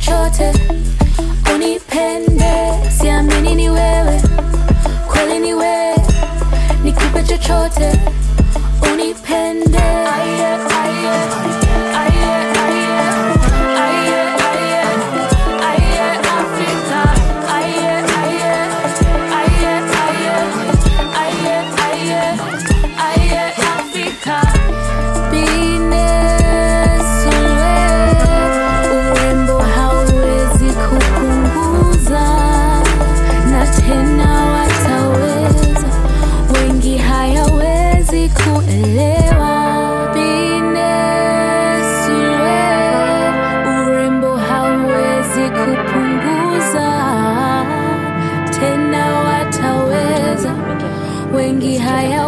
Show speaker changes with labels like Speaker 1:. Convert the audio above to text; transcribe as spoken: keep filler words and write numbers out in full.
Speaker 1: chochote, unipende, siamini ni wewe, kweli ni wewe, nikupe chochote, unipende. Aye, aye, aye, aye, aye, aye, aye, Africa, aye, aye, aye, aye, aye, aye, aye, Africa. Wengi haya